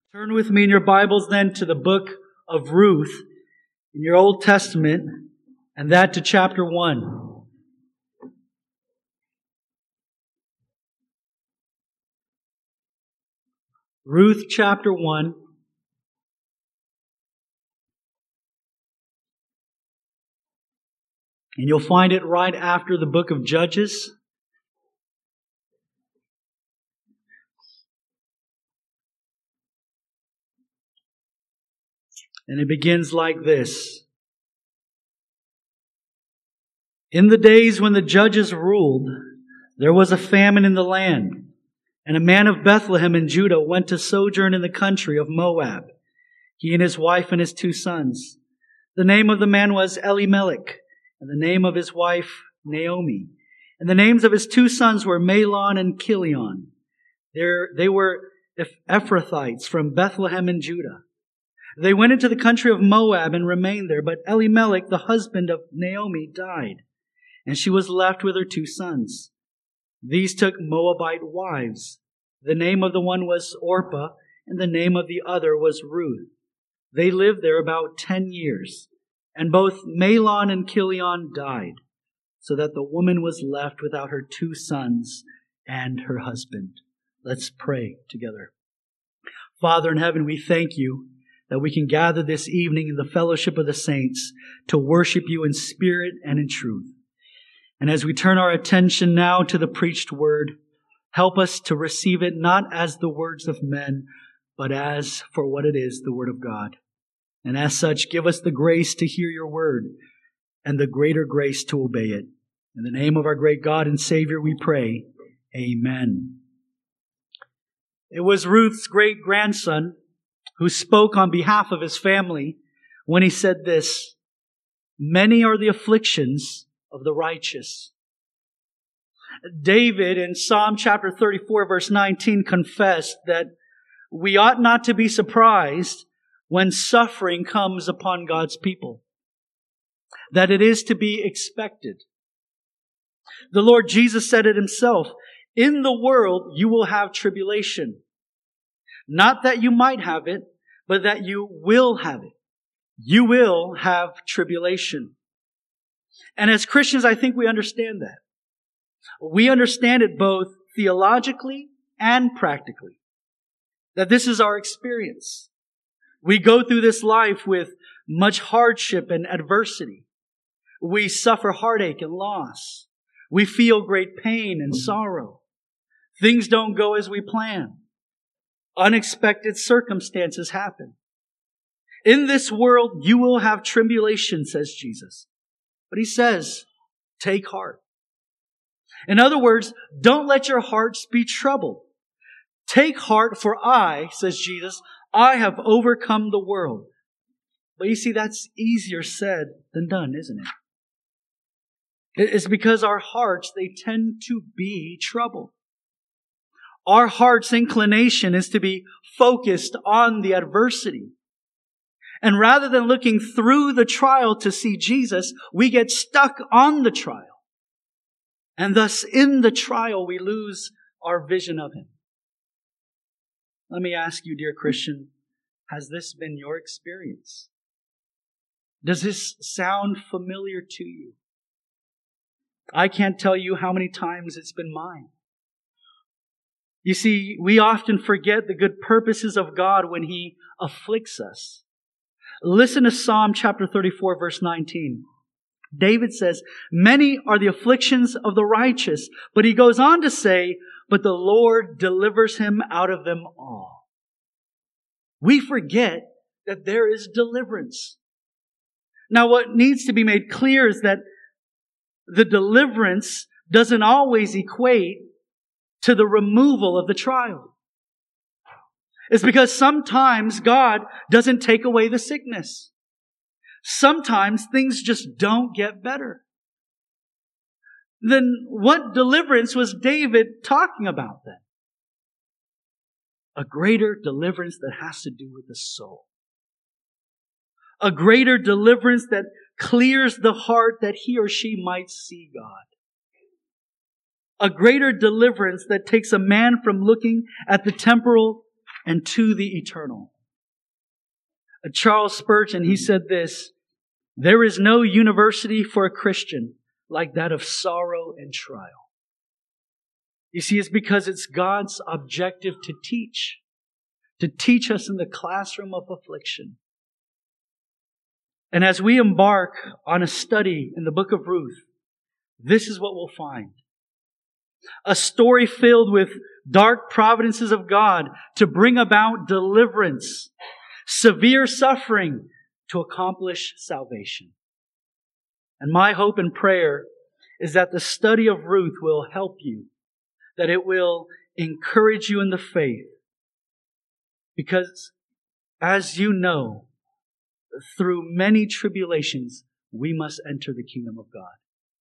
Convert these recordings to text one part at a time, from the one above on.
Turn with me in your Bibles then to the book of Ruth in your Old Testament, and that to chapter 1. Ruth chapter 1. And you'll find it right after the book of Judges. And it begins like this. In the days when the judges ruled, there was a famine in the land, and a man of Bethlehem in Judah went to sojourn in the country of Moab, he and his wife and his 2 sons. The name of the man was Elimelech, and the name of his wife Naomi. And the names of his 2 sons were Mahlon and Chilion. They were Ephrathites from Bethlehem in Judah. They went into the country of Moab and remained there, but Elimelech, the husband of Naomi, died, and she was left with her 2 sons. These took Moabite wives. The name of the one was Orpah, and the name of the other was Ruth. They lived there about 10 years, and both Mahlon and Chilion died, so that the woman was left without her 2 sons and her husband. Let's pray together. Father in heaven, we thank you that we can gather this evening in the fellowship of the saints to worship you in spirit and in truth. And as we turn our attention now to the preached word, help us to receive it not as the words of men, but as for what it is, the word of God. And as such, give us the grace to hear your word and the greater grace to obey it. In the name of our great God and Savior we pray. Amen. It was Ruth's great-grandson who spoke on behalf of his family when he said this, "Many are the afflictions of the righteous." David in Psalm chapter 34 verse 19 confessed that we ought not to be surprised when suffering comes upon God's people, that it is to be expected. The Lord Jesus said it himself, "In the world you will have tribulation. Not that you might have it, but that you will have it." You will have tribulation. And as Christians, I think we understand that. We understand it both theologically and practically. That this is our experience. We go through this life with much hardship and adversity. We suffer heartache and loss. We feel great pain and sorrow. Things don't go as we plan. Unexpected circumstances happen. In this world, you will have tribulation, says Jesus. But he says, take heart. In other words, don't let your hearts be troubled. Take heart, for I, says Jesus, I have overcome the world. But you see, that's easier said than done, isn't it? It's because our hearts, they tend to be troubled. Our heart's inclination is to be focused on the adversity. And rather than looking through the trial to see Jesus, we get stuck on the trial. And thus in the trial, we lose our vision of Him. Let me ask you, dear Christian, has this been your experience? Does this sound familiar to you? I can't tell you how many times it's been mine. You see, we often forget the good purposes of God when He afflicts us. Listen to Psalm chapter 34, verse 19. David says, "Many are the afflictions of the righteous," but he goes on to say, "But the Lord delivers him out of them all." We forget that there is deliverance. Now, what needs to be made clear is that the deliverance doesn't always equate to the removal of the trial. It's because sometimes God doesn't take away the sickness. Sometimes things just don't get better. Then what deliverance was David talking about then? A greater deliverance that has to do with the soul. A greater deliverance that clears the heart that he or she might see God. A greater deliverance that takes a man from looking at the temporal and to the eternal. Charles Spurgeon, he said this, "There is no university for a Christian like that of sorrow and trial." You see, it's because it's God's objective to teach us in the classroom of affliction. And as we embark on a study in the book of Ruth, this is what we'll find. A story filled with dark providences of God to bring about deliverance, severe suffering to accomplish salvation. And my hope and prayer is that the study of Ruth will help you, that it will encourage you in the faith. Because, as you know, through many tribulations, we must enter the kingdom of God.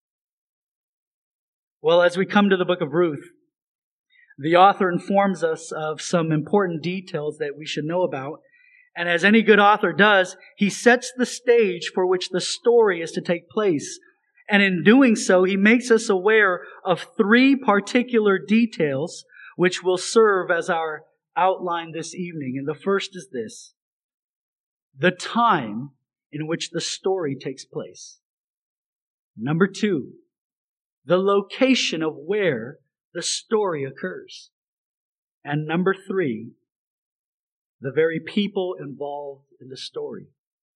Well, as we come to the book of Ruth, the author informs us of some important details that we should know about. And as any good author does, he sets the stage for which the story is to take place. And in doing so, he makes us aware of three particular details which will serve as our outline this evening. And the first is this: the time in which the story takes place. Number two, the location of where the story occurs. And number three, the very people involved in the story.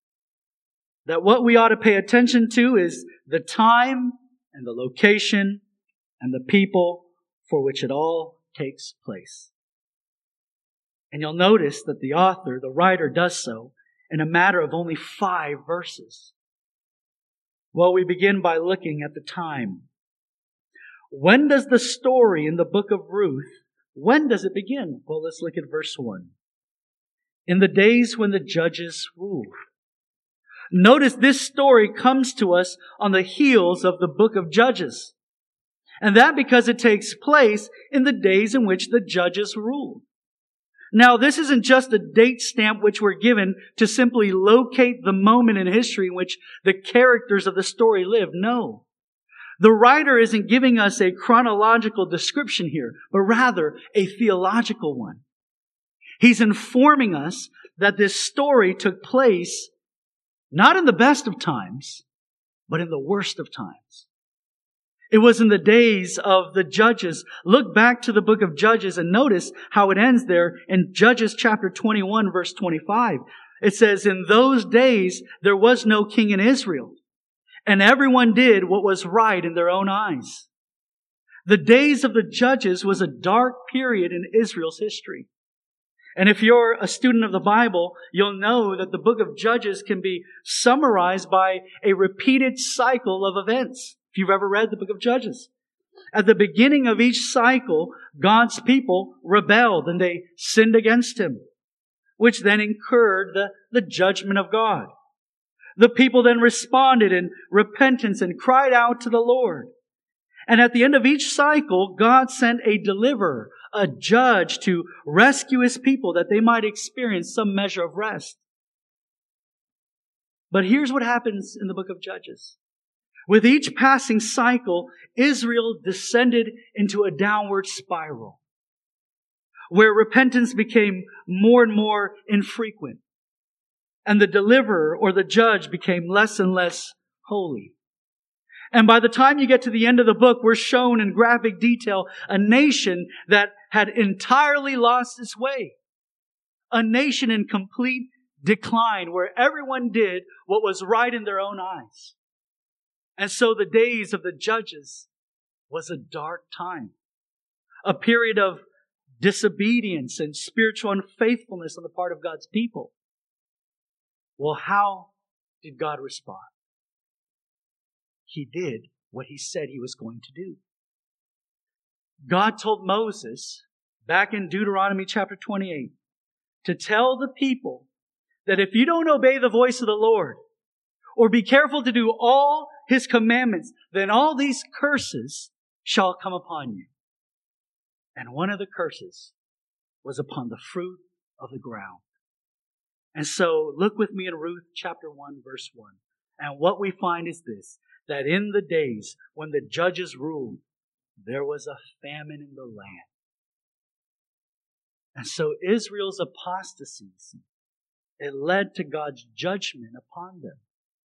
That what we ought to pay attention to is the time and the location and the people for which it all takes place. And you'll notice that the author, the writer, does so in a matter of only 5 verses. Well, we begin by looking at the time. When does the story in the book of Ruth, when does it begin? Well, let's look at verse 1. In the days when the judges ruled. Notice this story comes to us on the heels of the book of Judges. And that because it takes place in the days in which the judges ruled. Now, this isn't just a date stamp which we're given to simply locate the moment in history in which the characters of the story live. No. The writer isn't giving us a chronological description here, but rather a theological one. He's informing us that this story took place not in the best of times, but in the worst of times. It was in the days of the judges. Look back to the book of Judges and notice how it ends there in Judges chapter 21, verse 25. It says, "In those days there was no king in Israel, and everyone did what was right in their own eyes." The days of the judges was a dark period in Israel's history. And if you're a student of the Bible, you'll know that the book of Judges can be summarized by a repeated cycle of events. If you've ever read the book of Judges. At the beginning of each cycle, God's people rebelled and they sinned against Him, which then incurred the judgment of God. The people then responded in repentance and cried out to the Lord. And at the end of each cycle, God sent a deliverer, a judge to rescue His people that they might experience some measure of rest. But here's what happens in the book of Judges. With each passing cycle, Israel descended into a downward spiral, where repentance became more and more infrequent, and the deliverer or the judge became less and less holy. And by the time you get to the end of the book, we're shown in graphic detail a nation that had entirely lost its way. A nation in complete decline, where everyone did what was right in their own eyes. And so the days of the judges was a dark time. A period of disobedience and spiritual unfaithfulness on the part of God's people. Well, how did God respond? He did what He said He was going to do. God told Moses, back in Deuteronomy chapter 28, to tell the people that if you don't obey the voice of the Lord, or be careful to do all His commandments, then all these curses shall come upon you. And one of the curses was upon the fruit of the ground. And so look with me in Ruth chapter 1, verse 1. And what we find is this, that in the days when the judges ruled, there was a famine in the land. And so Israel's apostasy, it led to God's judgment upon them.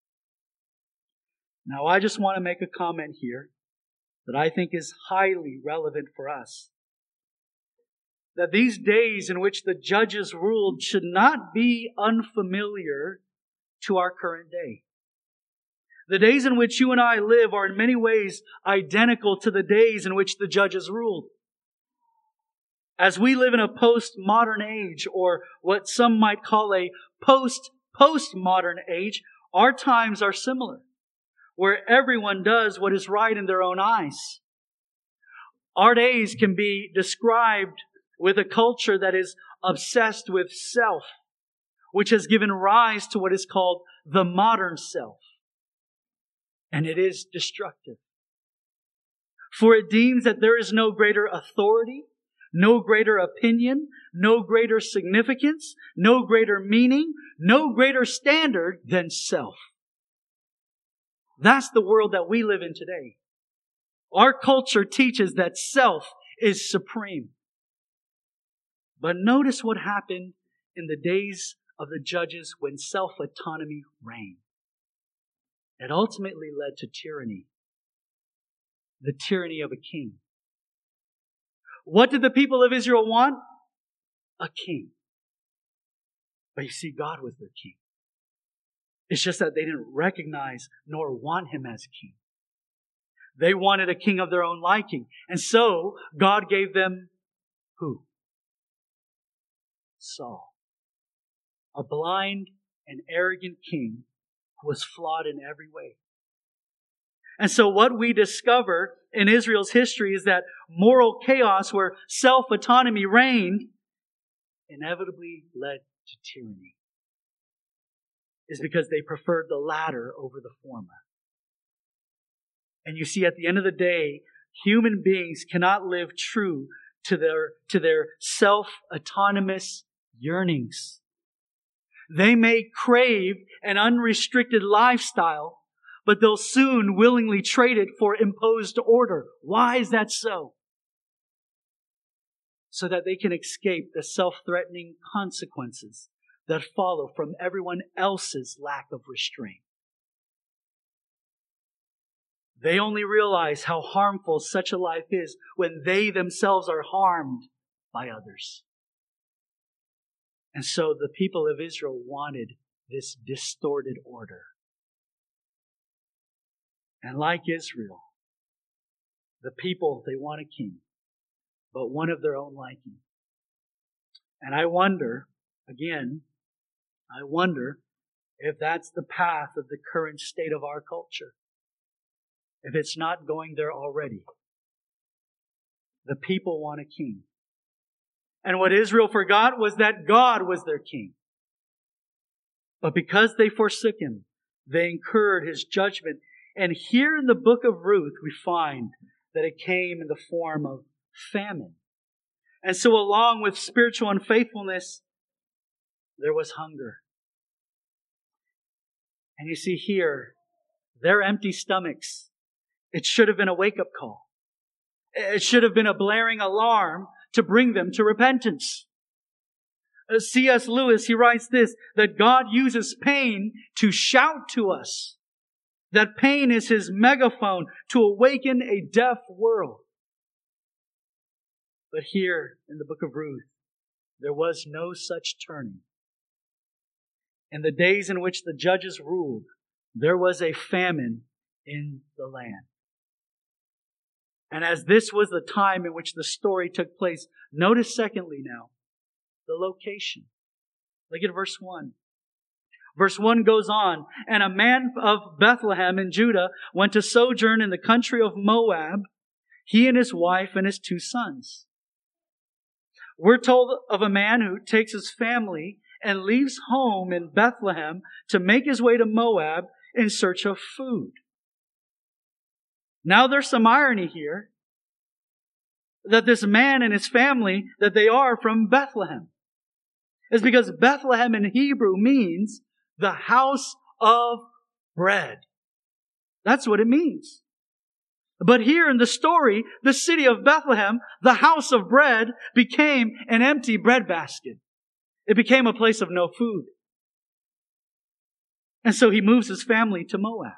Now, I just want to make a comment here that I think is highly relevant for us. That these days in which the judges ruled should not be unfamiliar to our current day. The days in which you and I live are in many ways identical to the days in which the judges ruled. As we live in a postmodern age, or what some might call a postmodern age, our times are similar, where everyone does what is right in their own eyes. Our days can be described with a culture that is obsessed with self, which has given rise to what is called the modern self. And it is destructive. For it deems that there is no greater authority, no greater opinion, no greater significance, no greater meaning, no greater standard than self. That's the world that we live in today. Our culture teaches that self is supreme. But notice what happened in the days of the judges when self-autonomy reigned. It ultimately led to tyranny. The tyranny of a king. What did the people of Israel want? A king. But you see, God was their king. It's just that they didn't recognize nor want Him as king. They wanted a king of their own liking. And so, God gave them who? Saul. A blind and arrogant king who was flawed in every way. And so what we discover in Israel's history is that moral chaos where self-autonomy reigned inevitably led to tyranny. Is because they preferred the latter over the former. And you see, at the end of the day, human beings cannot live true to their self-autonomous yearnings. They may crave an unrestricted lifestyle, but they'll soon willingly trade it for imposed order. Why is that so? So that they can escape the self-threatening consequences that follow from everyone else's lack of restraint. They only realize how harmful such a life is when they themselves are harmed by others. And so the people of Israel wanted this distorted order. And like Israel, the people, they want a king, but one of their own liking. And I wonder if that's the path of the current state of our culture. If it's not going there already. The people want a king. And what Israel forgot was that God was their king. But because they forsook Him, they incurred His judgment. And here in the book of Ruth, we find that it came in the form of famine. And so along with spiritual unfaithfulness, there was hunger. And you see here, their empty stomachs, it should have been a wake-up call. It should have been a blaring alarm to bring them to repentance. C.S. Lewis, he writes this, that God uses pain to shout to us. That pain is His megaphone to awaken a deaf world. But here in the book of Ruth, there was no such turning. In the days in which the judges ruled, there was a famine in the land. And as this was the time in which the story took place, notice secondly now, the location. Look at verse 1. Verse 1 goes on, and a man of Bethlehem in Judah went to sojourn in the country of Moab, he and his wife and his 2 sons. We're told of a man who takes his family and leaves home in Bethlehem to make his way to Moab in search of food. Now there's some irony here that this man and his family, that they are from Bethlehem. It's because Bethlehem in Hebrew means the house of bread. That's what it means. But here in the story, the city of Bethlehem, the house of bread, became an empty breadbasket. It became a place of no food. And so he moves his family to Moab.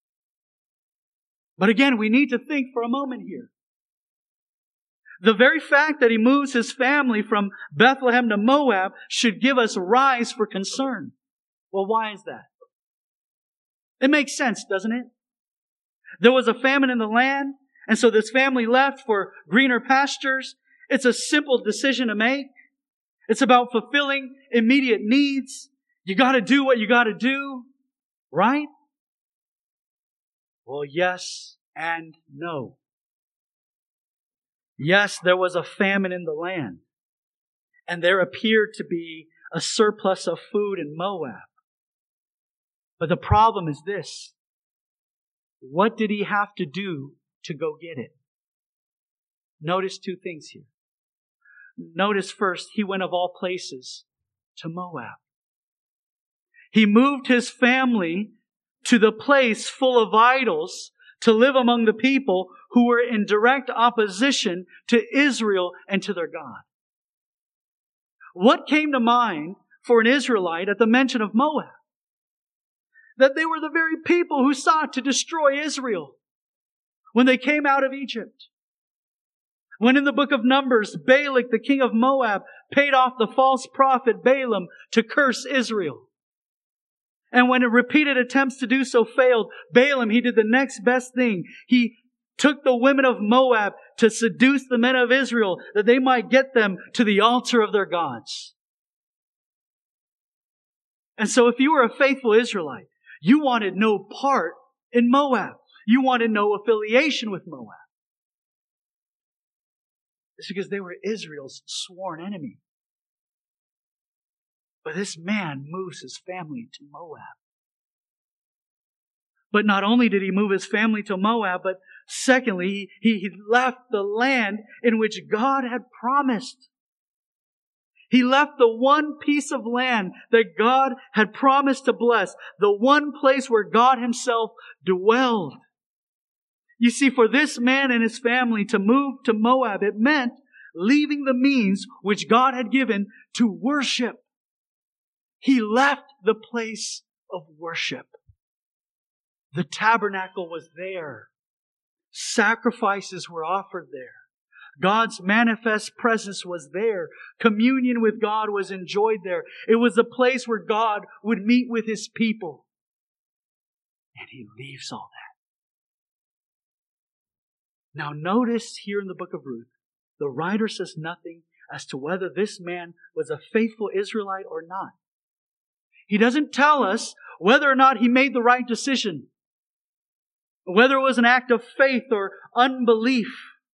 But again, we need to think for a moment here. The very fact that he moves his family from Bethlehem to Moab should give us rise for concern. Well, why is that? It makes sense, doesn't it? There was a famine in the land, and so this family left for greener pastures. It's a simple decision to make. It's about fulfilling immediate needs. You got to do what you got to do, right? Well, yes and no. Yes, there was a famine in the land, and there appeared to be a surplus of food in Moab. But the problem is this. What did he have to do to go get it? Notice two things here. Notice first, he went of all places to Moab. He moved his family to the place full of idols to live among the people who were in direct opposition to Israel and to their God. What came to mind for an Israelite at the mention of Moab? That they were the very people who sought to destroy Israel when they came out of Egypt. When in the book of Numbers, Balak, the king of Moab, paid off the false prophet Balaam to curse Israel. And when repeated attempts to do so failed, Balaam, he did the next best thing. He took the women of Moab to seduce the men of Israel that they might get them to the altar of their gods. And so if you were a faithful Israelite, you wanted no part in Moab. You wanted no affiliation with Moab. It's because they were Israel's sworn enemy. But this man moves his family to Moab. But not only did he move his family to Moab, but secondly, he left the land in which God had promised. He left the one piece of land that God had promised to bless, the one place where God Himself dwelled. You see, for this man and his family to move to Moab, it meant leaving the means which God had given to worship. He left the place of worship. The tabernacle was there. Sacrifices were offered there. God's manifest presence was there. Communion with God was enjoyed there. It was the place where God would meet with His people. And He leaves all that. Now notice here in the book of Ruth, the writer says nothing as to whether this man was a faithful Israelite or not. He doesn't tell us whether or not he made the right decision, whether it was an act of faith or unbelief.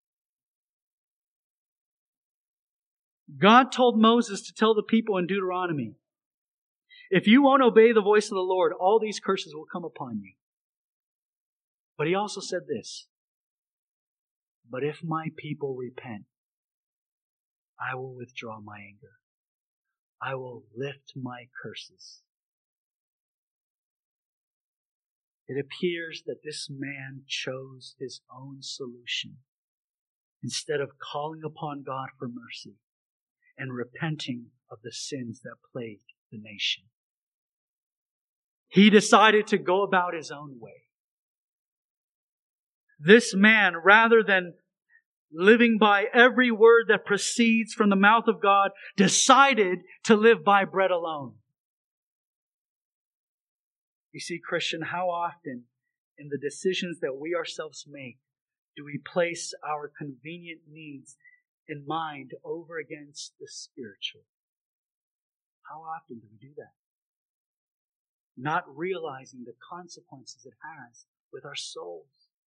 God told Moses to tell the people in Deuteronomy, if you won't obey the voice of the Lord, all these curses will come upon you. But He also said this, but if my people repent, I will withdraw my anger. I will lift my curses. It appears that this man chose his own solution instead of calling upon God for mercy and repenting of the sins that plagued the nation. He decided to go about his own way. This man, rather than living by every word that proceeds from the mouth of God, decided to live by bread alone. You see, Christian, how often in the decisions that we ourselves make do we place our convenient needs in mind over against the spiritual? How often do we do that? Not realizing the consequences it has with our souls.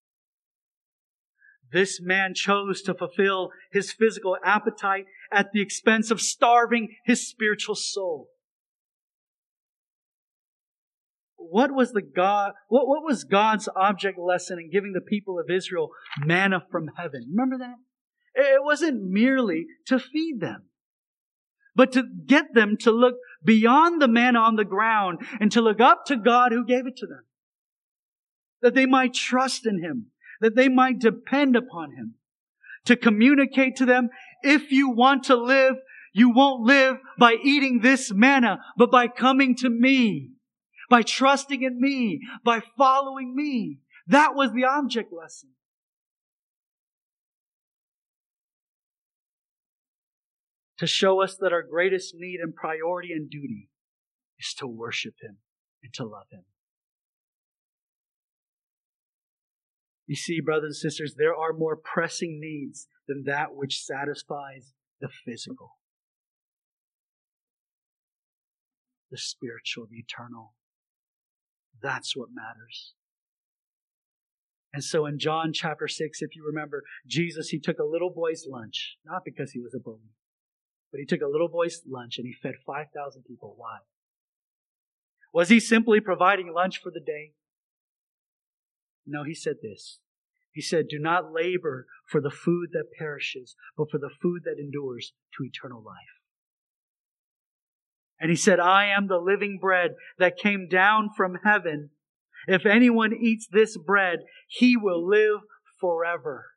This man chose to fulfill his physical appetite at the expense of starving his spiritual soul. What was God's object lesson in giving the people of Israel manna from heaven? Remember that? It wasn't merely to feed them, but to get them to look beyond the manna on the ground and to look up to God who gave it to them. That they might trust in Him. that they might depend upon Him. To communicate to them, if you want to live, you won't live by eating this manna, but by coming to me, by trusting in me, by following me. That was the object lesson. To show us that our greatest need and priority and duty is to worship Him and to love Him. You see, brothers and sisters, there are more pressing needs than that which satisfies the physical, the spiritual, the eternal. That's what matters. And so in John chapter 6, if you remember, Jesus, He took a little boy's lunch, not because he was a bully, but He took a little boy's lunch and He fed 5,000 people. Why? Was He simply providing lunch for the day? No, He said this. He said, do not labor for the food that perishes, but for the food that endures to eternal life. And He said, I am the living bread that came down from heaven. If anyone eats this bread, he will live forever.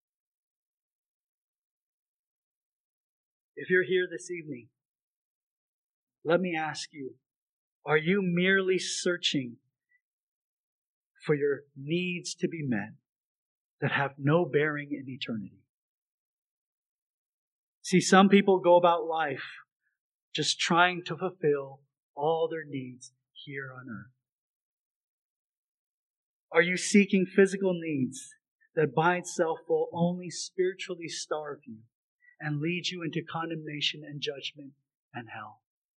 If you're here this evening, let me ask you, are you merely searching for your needs to be met that have no bearing in eternity? See, some people go about life just trying to fulfill all their needs here on earth. Are you seeking physical needs that by itself will only spiritually starve you and lead you into condemnation and judgment and hell?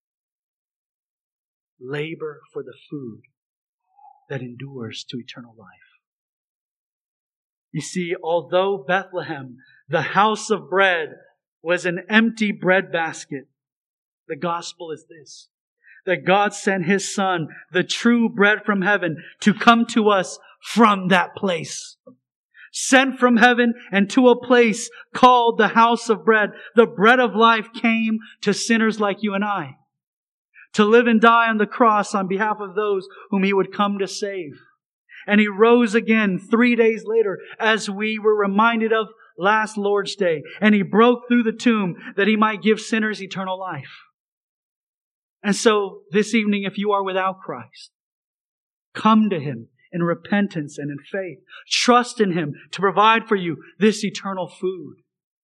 Labor for the food that endures to eternal life. You see, although Bethlehem, the house of bread, was an empty bread basket, the gospel is this: that God sent His Son, the true bread from heaven, to come to us from that place. Sent from heaven and to a place called the house of bread. The bread of life came to sinners like you and I, to live and die on the cross on behalf of those whom He would come to save. And He rose again 3 days later, as we were reminded of last Lord's Day. And He broke through the tomb that He might give sinners eternal life. And so this evening, if you are without Christ, come to Him in repentance and in faith. Trust in Him to provide for you this eternal food.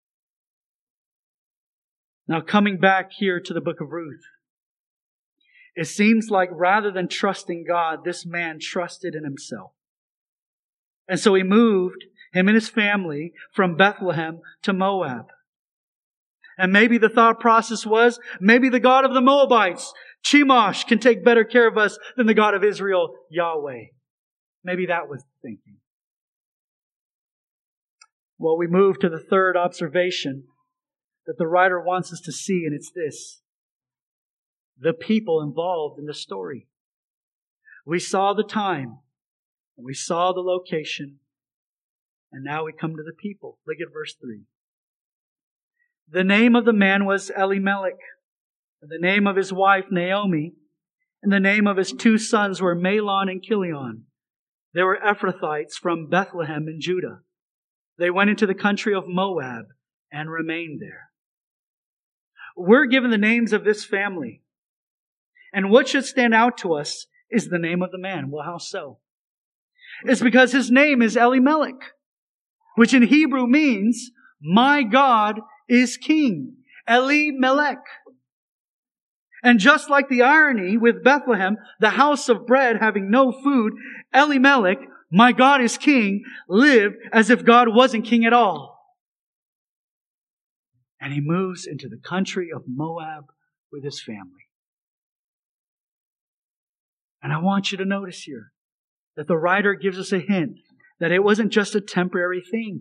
Now, coming back here to the book of Ruth, it seems like rather than trusting God, this man trusted in himself. And so he moved, him and his family, from Bethlehem to Moab. And maybe the thought process was, maybe the God of the Moabites, Chemosh, can take better care of us than the God of Israel, Yahweh. Maybe that was the thinking. Well, we move to the third observation that the writer wants us to see, and it's this: the people involved in the story. We saw the time, and we saw the location, and now we come to the people. Look at verse 3. The name of the man was Elimelech, and the name of his wife Naomi, and the name of his 2 sons were Mahlon and Chilion. They were Ephrathites from Bethlehem in Judah. They went into the country of Moab and remained there. We're given the names of this family. And what should stand out to us is the name of the man. Well, how so? It's because his name is Elimelech, which in Hebrew means, my God is king. Elimelech. And just like the irony with Bethlehem, the house of bread having no food, Elimelech, my God is king, lived as if God wasn't king at all. And he moves into the country of Moab with his family. And I want you to notice here that the writer gives us a hint that it wasn't just a temporary thing.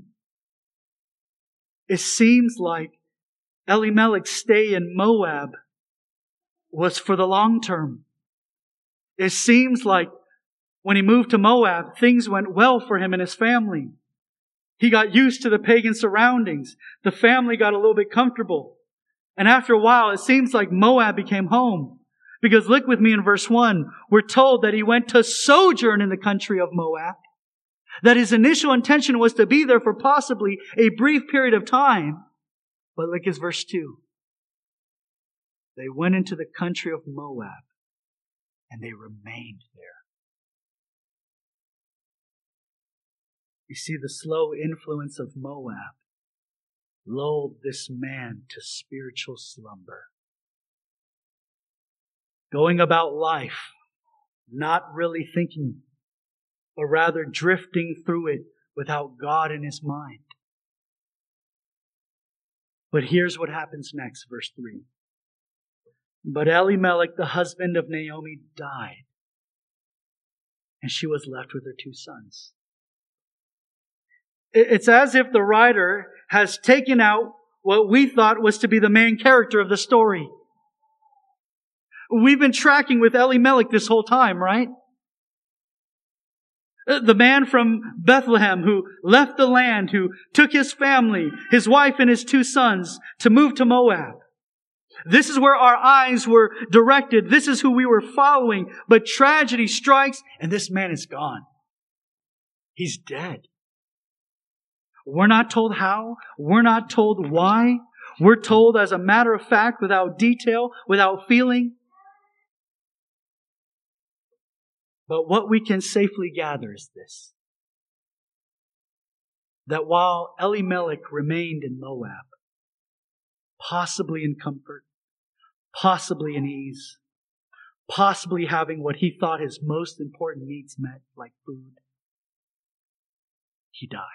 It seems like Elimelech's stay in Moab was for the long term. It seems like when he moved to Moab, things went well for him and his family. He got used to the pagan surroundings. The family got a little bit comfortable. And after a while, it seems like Moab became home. Because look with me in verse 1. We're told that he went to sojourn in the country of Moab. That his initial intention was to be there for possibly a brief period of time. But look at verse 2. They went into the country of Moab, and they remained there. You see, the slow influence of Moab lulled this man to spiritual slumber. Going about life, not really thinking, but rather drifting through it without God in his mind. But here's what happens next, verse 3. But Elimelech, the husband of Naomi, died, and she was left with her 2 sons. It's as if the writer has taken out what we thought was to be the main character of the story. We've been tracking with Elimelech this whole time, right? The man from Bethlehem who left the land, who took his family, his wife and his 2 sons to move to Moab. This is where our eyes were directed. This is who we were following. But tragedy strikes and this man is gone. He's dead. We're not told how. We're not told why. We're told as a matter of fact, without detail, without feeling. But what we can safely gather is this. That while Elimelech remained in Moab, possibly in comfort, possibly in ease, possibly having what he thought his most important needs met, like food, he died.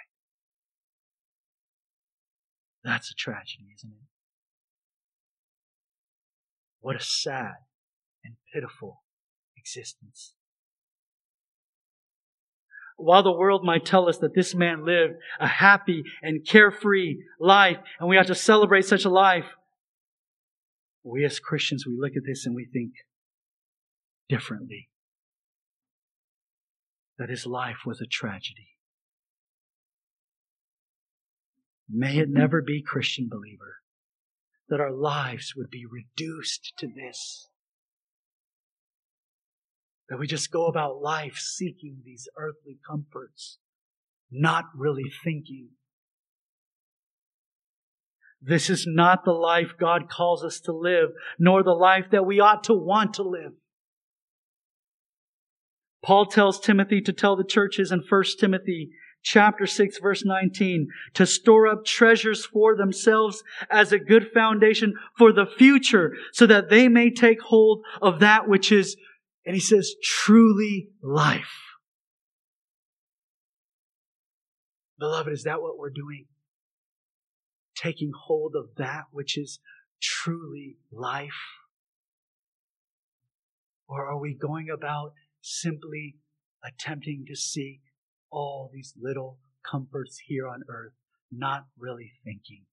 That's a tragedy, isn't it? What a sad and pitiful existence. While the world might tell us that this man lived a happy and carefree life, and we ought to celebrate such a life, we as Christians, we look at this and we think differently. That his life was a tragedy. May it never be, Christian believer, that our lives would be reduced to this. That we just go about life seeking these earthly comforts, not really thinking. This is not the life God calls us to live, nor the life that we ought to want to live. Paul tells Timothy to tell the churches in 1 Timothy chapter 6, verse 19, to store up treasures for themselves as a good foundation for the future, so that they may take hold of that which is, and he says, truly life. Beloved, is that what we're doing? Taking hold of that which is truly life? Or are we going about simply attempting to seek all these little comforts here on earth, not really thinking?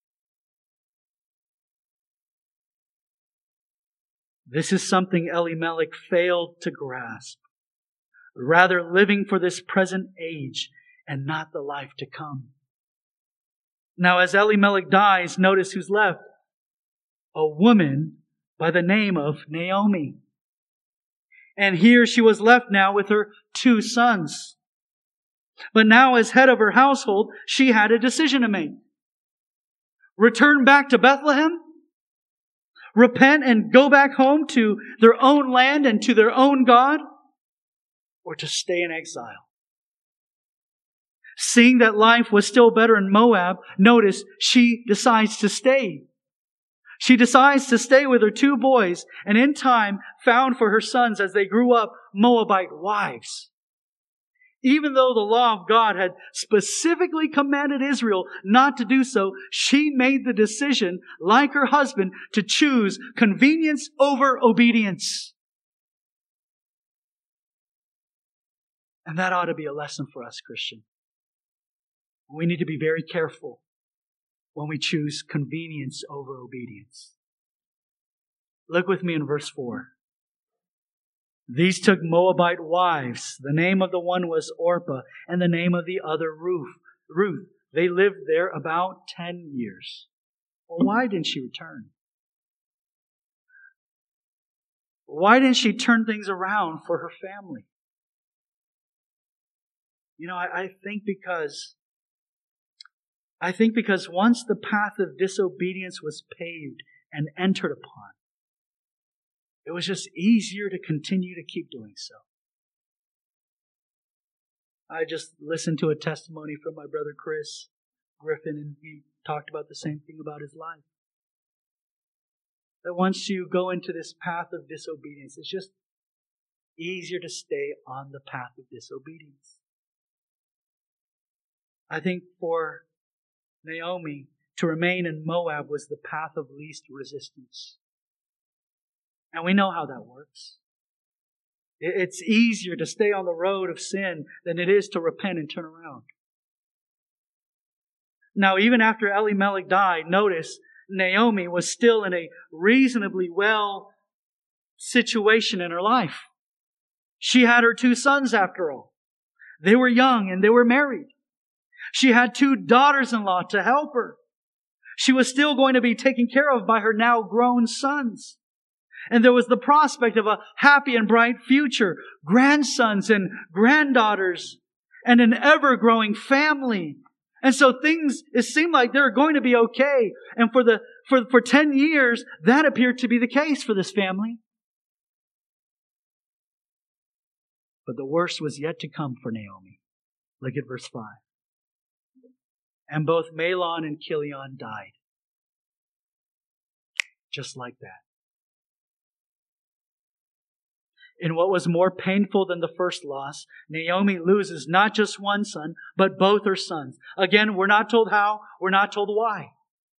This is something Elimelech failed to grasp, rather living for this present age and not the life to come. Now, as Elimelech dies, notice who's left. A woman by the name of Naomi. And here she was left now with her 2 sons. But now as head of her household, she had a decision to make. Return back to Bethlehem? Repent and go back home to their own land and to their own God? Or to stay in exile? Seeing that life was still better in Moab, notice she decides to stay. She decides to stay with her 2 boys, and in time found for her sons as they grew up Moabite wives. Even though the law of God had specifically commanded Israel not to do so, she made the decision, like her husband, to choose convenience over obedience. And that ought to be a lesson for us, Christian. We need to be very careful when we choose convenience over obedience. Look with me in verse 4. These took Moabite wives. The name of the one was Orpah, and the name of the other Ruth. They lived there about 10 years. Well, why didn't she return? Why didn't she turn things around for her family? I think because once the path of disobedience was paved and entered upon, it was just easier to continue to keep doing so. I just listened to a testimony from my brother Chris Griffin, and he talked about the same thing about his life. That once you go into this path of disobedience, it's just easier to stay on the path of disobedience. I think for Naomi, to remain in Moab was the path of least resistance. And we know how that works. It's easier to stay on the road of sin than it is to repent and turn around. Now, even after Elimelech died, notice Naomi was still in a reasonably well situation in her life. She had her 2 sons after all. They were young and they were married. She had 2 daughters-in-law to help her. She was still going to be taken care of by her now grown sons. And there was the prospect of a happy and bright future, grandsons and granddaughters, and an ever-growing family. And so it seemed like they were going to be okay. And for 10 years, that appeared to be the case for this family. But the worst was yet to come for Naomi. Look at verse 5. And both Mahlon and Chilion died. Just like that. In what was more painful than the first loss, Naomi loses not just one son, but both her sons. Again, we're not told how, we're not told why.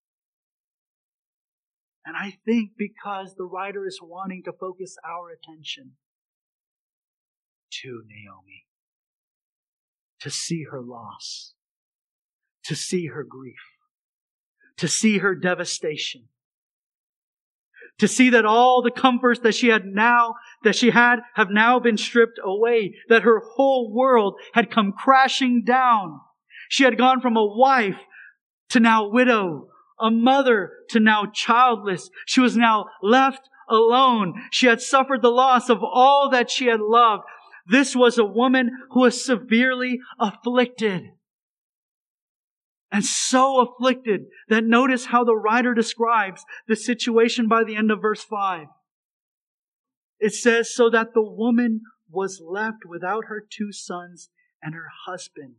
And I think because the writer is wanting to focus our attention to Naomi, to see her loss, to see her grief, to see her devastation, to see that all the comforts that she had have now been stripped away, that her whole world had come crashing down. She had gone from a wife to now widow, a mother to now childless. She was now left alone. She had suffered the loss of all that she had loved. This was a woman who was severely afflicted. And so afflicted that notice how the writer describes the situation by the end of verse 5. It says, so that the woman was left without her 2 sons and her husband.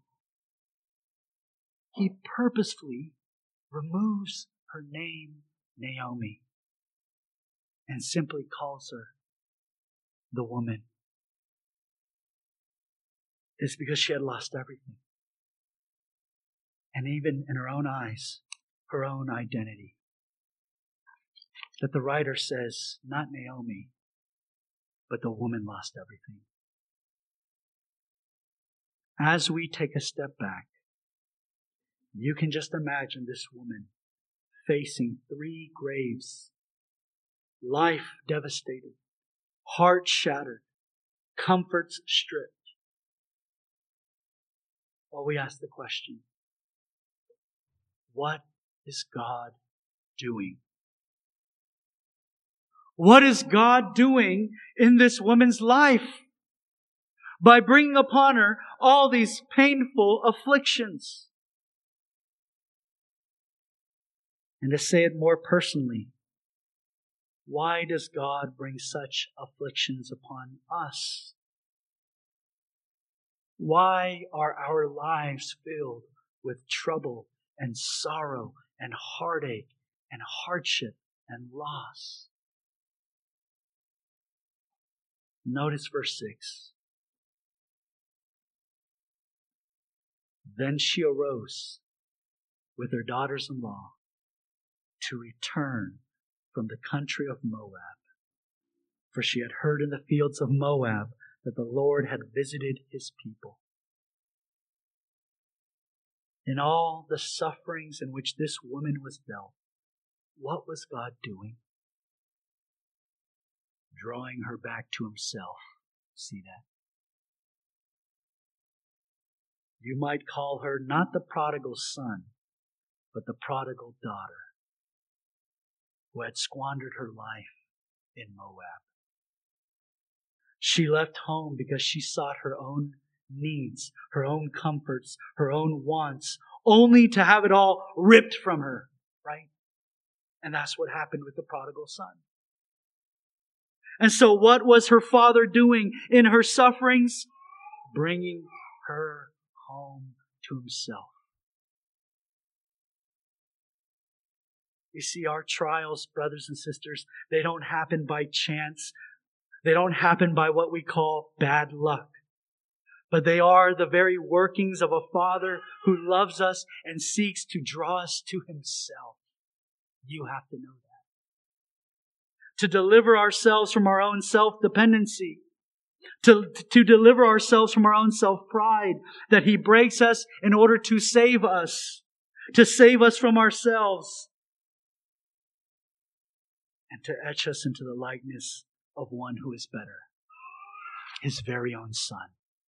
He purposefully removes her name, Naomi, and simply calls her the woman. It's because she had lost everything. And even in her own eyes, her own identity. That the writer says, not Naomi, but the woman lost everything. As we take a step back, you can just imagine this woman facing 3 graves, life devastated, heart shattered, comforts stripped. Well, we ask the question, what is God doing? What is God doing in this woman's life by bringing upon her all these painful afflictions? And to say it more personally, why does God bring such afflictions upon us? Why are our lives filled with trouble and sorrow and heartache and hardship and loss? Notice verse 6. Then she arose with her daughters-in-law to return from the country of Moab, for she had heard in the fields of Moab that the Lord had visited His people. In all the sufferings in which this woman was dealt, what was God doing? Drawing her back to Himself. See that? You might call her not the prodigal son, but the prodigal daughter who had squandered her life in Moab. She left home because she sought her own needs, her own comforts, her own wants, only to have it all ripped from her, right? And that's what happened with the prodigal son. And so what was her father doing in her sufferings? Bringing her home to himself. You see, our trials, brothers and sisters, they don't happen by chance. They don't happen by what we call bad luck. But they are the very workings of a Father who loves us and seeks to draw us to Himself. You have to know that. To deliver ourselves from our own self-dependency. To deliver ourselves from our own self-pride. That He breaks us in order to save us. To save us from ourselves. And to etch us into the likeness of one who is better. His very own Son.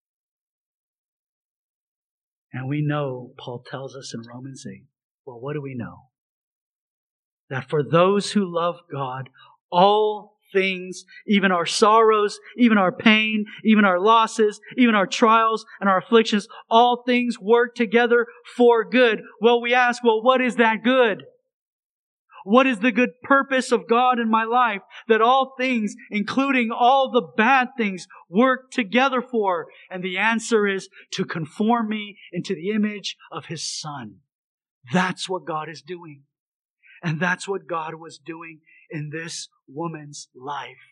And we know, Paul tells us in Romans 8, well, what do we know? That for those who love God, all things, even our sorrows, even our pain, even our losses, even our trials and our afflictions, all things work together for good. Well, we ask, well, what is that good? What is the good purpose of God in my life that all things, including all the bad things, work together for? And the answer is to conform me into the image of His Son. That's what God is doing. And that's what God was doing in this woman's life.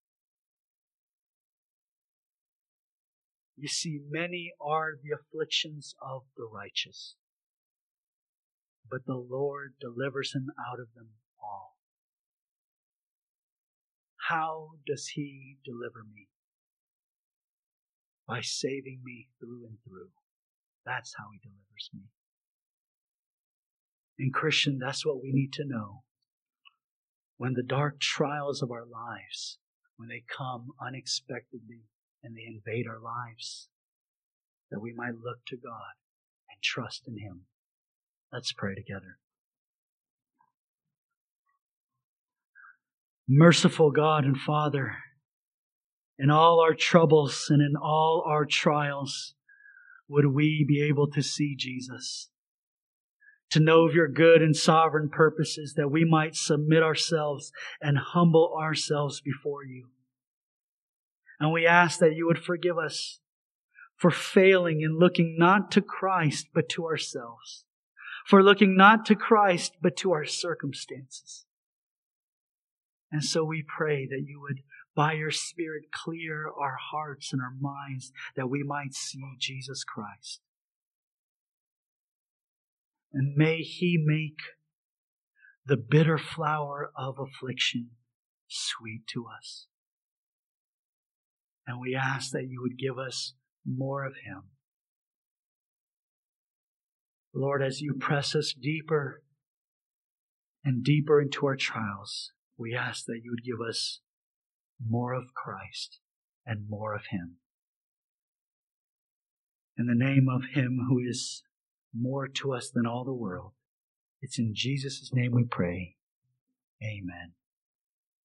You see, many are the afflictions of the righteous, but the Lord delivers him out of them all. How does He deliver me? By saving me through and through. That's how He delivers me. And Christian, that's what we need to know. When the dark trials of our lives, when they come unexpectedly and they invade our lives, that we might look to God and trust in Him. Let's pray together. Merciful God and Father, in all our troubles and in all our trials, would we be able to see Jesus, to know of Your good and sovereign purposes, that we might submit ourselves and humble ourselves before You. And we ask that You would forgive us for failing in looking not to Christ but to ourselves, for looking not to Christ but to our circumstances. And so we pray that You would, by Your Spirit, clear our hearts and our minds that we might see Jesus Christ. And may He make the bitter flower of affliction sweet to us. And we ask that You would give us more of Him. Lord, as You press us deeper and deeper into our trials, we ask that You would give us more of Christ and more of Him. In the name of Him who is more to us than all the world, it's in Jesus' name we pray. Amen.